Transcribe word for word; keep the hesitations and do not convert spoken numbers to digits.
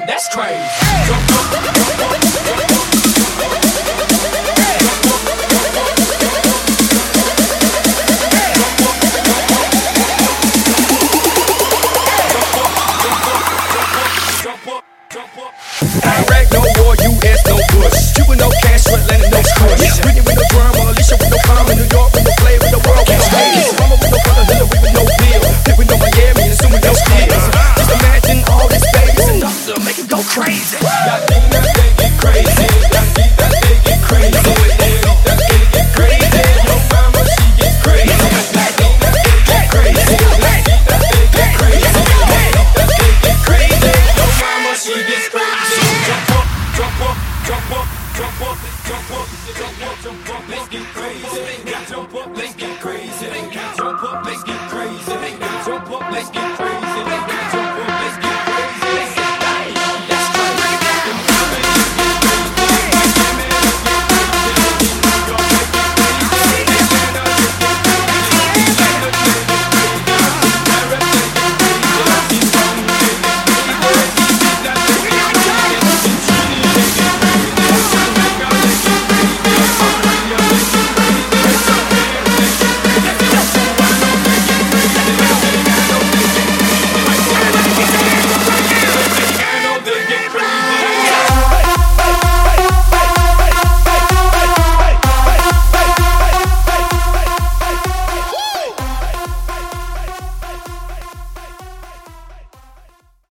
That's crazy. Jump up, jump up, jump up. Iraq, no war, U S, no Bush. Cuba, no Castro, Atlanta, no Kush. Brittany with no drama, Alicia with no karma, New York with no flavor, the world with no hate. Obama with no color, Hillary with no bill. Pitt with no Miami, and soon with no steals. Just imagine all this bass enough to make it go crazy.